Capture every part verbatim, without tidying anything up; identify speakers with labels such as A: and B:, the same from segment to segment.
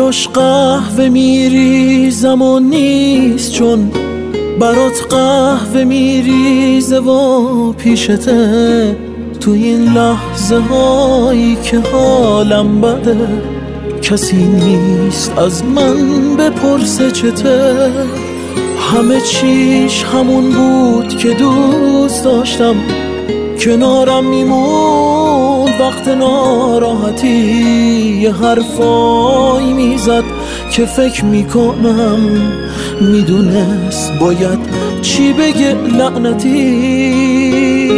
A: براش قهوه میریزم و نیست، چون برات قهوه میریزه و پیشته. تو این لحظه هایی که حالم بده کسی نیست از من بپرسه چته. همه چیش همون بود که دوست داشتم، کنارم میموند وقت ناراحتی. یه حرفایی میزد که فکر میکنم میدونست باید چی بگه لعنتی.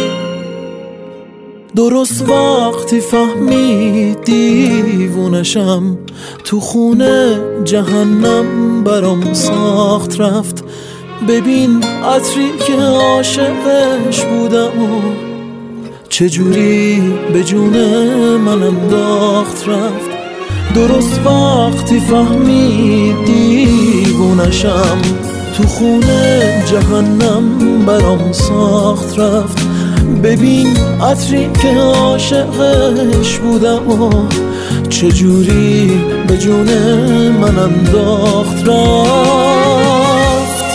A: درست وقتی فهمید دیوونشم، تو خونه جهنم برام ساخت رفت. ببین عطری که عاشقش بودم و چجوری به جون من انداخت رفت. درست وقتی فهمید دیوونشم، تو خونه جهنم برام ساخت رفت. ببین عطری که عاشقش بودم و چجوری به جون من انداخت رفت.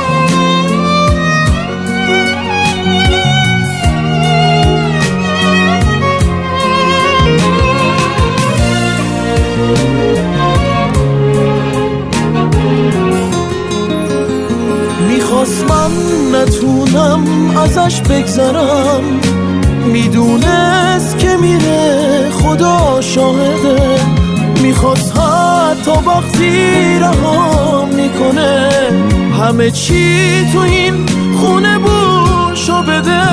A: میخواست من نتونم ازش بگذرم، میدونست که میره خدا شاهده. میخواست حتی وقتی رهام میکنه همه چی تو این خونه بوشو بده.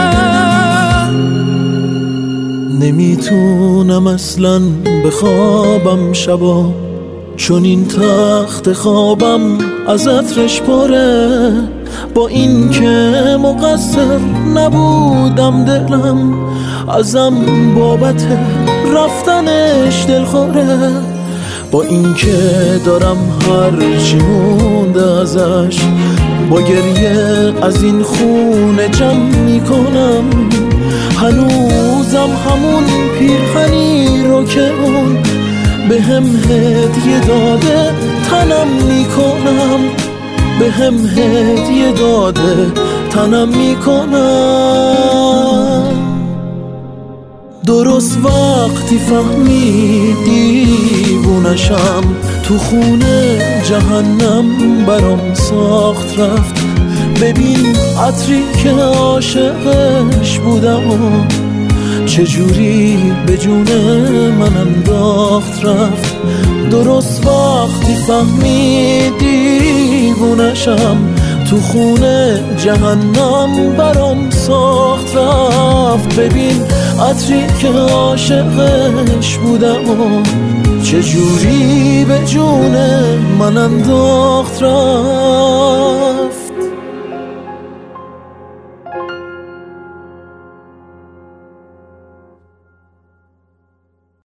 A: نمیتونم اصلا بخوابم شبا، چون این تخت خوابم از عطرش پره. با این که مقصر نبودم دلم ازم بابت رفتنش دلخوره. با این که دارم هر چی مونده ازش با گریه از این خونه جمع میکنم. هنوزم همون پیرهنی رو که اون به هم هدیه داده تنم میکنم، به هم هدیه داده تنم میکنم. درست وقتی فهمید دیوونشم، تو خونه جهنم برام ساخت رفت. ببین عطری که عاشقش بودم و چجوری به جون من انداخت رفت. درست وقتی فهمید دیوونشم، تو خونه جهنم برام ساخت رفت. ببین عطری که عاشقش بودم و چجوری به جون من انداخت رفت.